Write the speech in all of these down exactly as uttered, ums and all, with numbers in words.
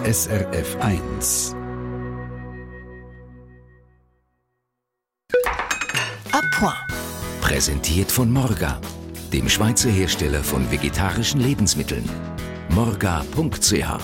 S R F eins. A point. Präsentiert von Morga, dem Schweizer Hersteller von vegetarischen Lebensmitteln. morga punkt c h.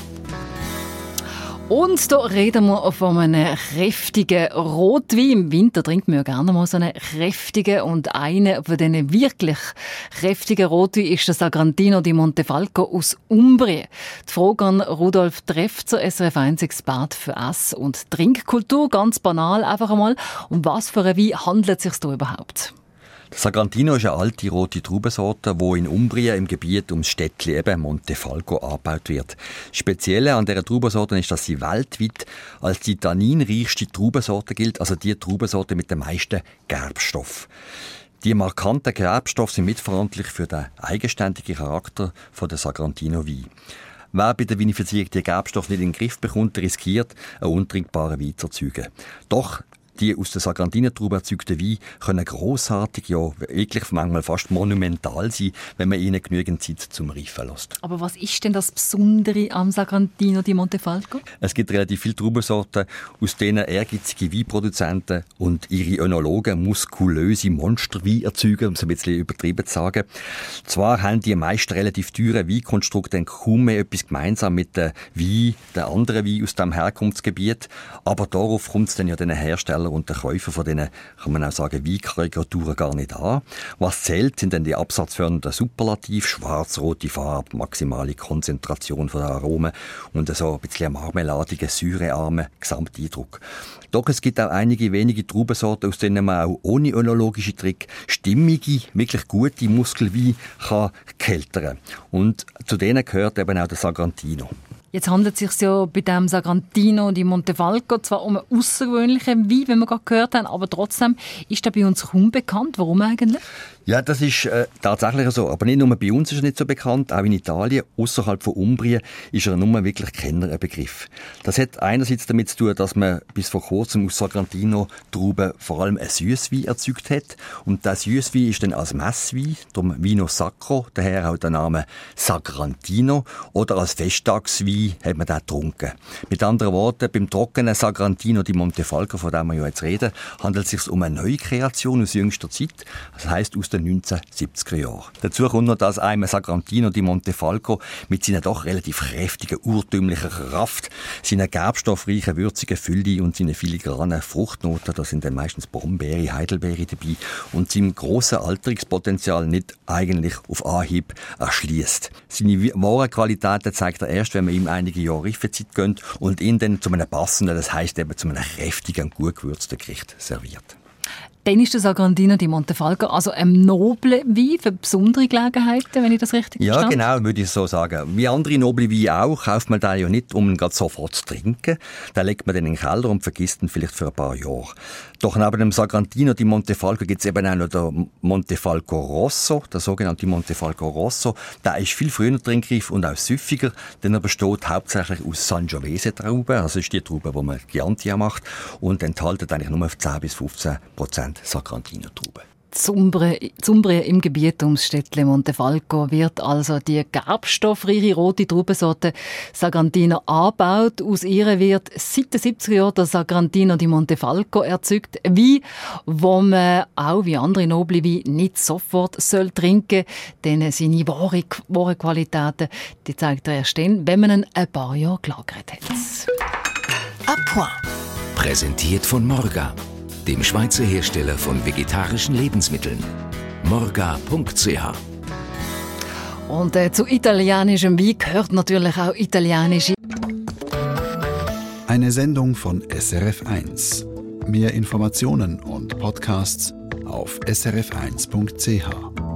Und da reden wir von einem kräftigen Rotwein. Im Winter trinkt man ja gerne mal so einen kräftigen. Und einer von diesen wirklich kräftigen Rotwein ist der Sagrantino di Montefalco aus Umbrien. Die Frage an Rudolf Trefzer, S R F eins Experte für Ess- und Trinkkultur. Ganz banal einfach einmal. Um was für einen Wein handelt es sich da überhaupt? Der Sagrantino ist eine alte rote Traubensorte, die in Umbrien im Gebiet ums Städtchen eben Montefalco angebaut wird. Das Spezielle an dieser Traubensorte ist, dass sie weltweit als die tanninreichste Traubensorte gilt, also die Traubensorte mit den meisten Gerbstoff. Die markanten Gerbstoffe sind mitverantwortlich für den eigenständigen Charakter der Sagrantino-Wein. Wer bei der Vinifizierung die Gerbstoffe nicht in den Griff bekommt, riskiert, einen untrinkbaren Wein zu erzeugen. Doch die aus der Sagrantino-Traube erzeugten Weine können grossartig, ja wirklich manchmal fast monumental sein, wenn man ihnen genügend Zeit zum Reifen lässt. Aber was ist denn das Besondere am Sagrantino di Montefalco? Es gibt relativ viele Traubensorten, aus denen ehrgeizige Weinproduzenten und ihre Önologen muskulöse Monsterweine erzeugen, um es ein bisschen übertrieben zu sagen. Zwar haben die meisten relativ teuren Weinkonstrukte kaum mehr etwas gemeinsam mit den Weinen, den anderen Weinen aus dem Herkunftsgebiet, aber darauf kommt es dann ja den Herstellern und den Käufer von diesen, kann man auch sagen, Weinkarikaturen gar nicht an. Was zählt, sind dann die absatzfördernden Superlativ, schwarz-rote Farbe, maximale Konzentration von den Aromen und so ein bisschen marmeladigen, säurearmen Gesamteindruck. Doch es gibt auch einige wenige Traubensorten, aus denen man auch ohne önologische Trick stimmige, wirklich gute Muskelweine kann keltern. Und zu denen gehört eben auch der Sagrantino. Jetzt handelt es sich ja bei dem Sagrantino di Montefalco zwar um einen außergewöhnlichen Wein, wie wir gerade gehört haben, aber trotzdem ist der bei uns kaum bekannt. Warum eigentlich? Ja, das ist äh, tatsächlich so. Aber nicht nur bei uns ist er nicht so bekannt, auch in Italien, außerhalb von Umbrien, ist er nur wirklich Kenner ein Begriff. Das hat einerseits damit zu tun, dass man bis vor kurzem aus Sagrantino-Trauben vor allem ein Süsswein erzeugt hat. Und der Süsswein ist dann als Messwein, darum Vino Sacro, daher auch der Name Sagrantino, oder als Festtagswein hat man den getrunken. Mit anderen Worten, beim trockenen Sagrantino di Montefalco, von dem wir ja jetzt reden, handelt es sich um eine neue Kreation aus jüngster Zeit. Das heisst aus den neunzehnhundertsiebziger Jahren. Dazu kommt noch, dass einem Sagrantino di Montefalco mit seiner doch relativ kräftigen, urtümlichen Kraft, seiner gerbstoffreichen, würzigen Fülle und seinen filigranen Fruchtnoten, da sind dann meistens Brombeere, Heidelbeere dabei, und seinem grossen Alterungspotenzial nicht eigentlich auf Anhieb erschließt. Seine wahren Qualitäten zeigt er erst, wenn man ihm einige Jahre Reifezeit gönnt und ihn dann zu einem passenden, das heisst eben zu einem kräftigen und gut gewürzten Gericht serviert. Dann ist der Sagrantino di Montefalco also ein noble Wein für besondere Gelegenheiten, wenn ich das richtig ja, verstehe? Ja, genau, würde ich so sagen. Wie andere noble Weine auch, kauft man den ja nicht, um ihn gerade sofort zu trinken. Den legt man dann in den Keller und vergisst ihn vielleicht für ein paar Jahre. Doch neben dem Sagrantino di Montefalco gibt es eben auch noch den Montefalco Rosso, der sogenannte Montefalco Rosso. Der ist viel früher trinkreif und auch süffiger, denn er besteht hauptsächlich aus Sangiovese-Trauben, also ist die Traube, die man Chianti macht, und enthält eigentlich nur zehn bis fünfzehn Prozent Sagrantino-Trauben. Umbrien im Gebiet ums Städtchen Montefalco wird also die gerbstoffreiche rote Traubensorte Sagrantino angebaut. Aus ihr wird seit den siebziger Jahren der Sagrantino di Montefalco erzeugt. Wein, wo man auch wie andere noble Weine nicht sofort soll trinken soll, denn seine wahre, wahre Qualitäten die zeigt er erst dann, wenn man ihn ein paar Jahre gelagert hat. A point. Präsentiert von Morga, dem Schweizer Hersteller von vegetarischen Lebensmitteln. morga punkt c h. Und äh, zu italienischem Wein gehört natürlich auch italienische. Eine Sendung von S R F eins. Mehr Informationen und Podcasts auf s r f eins punkt c h.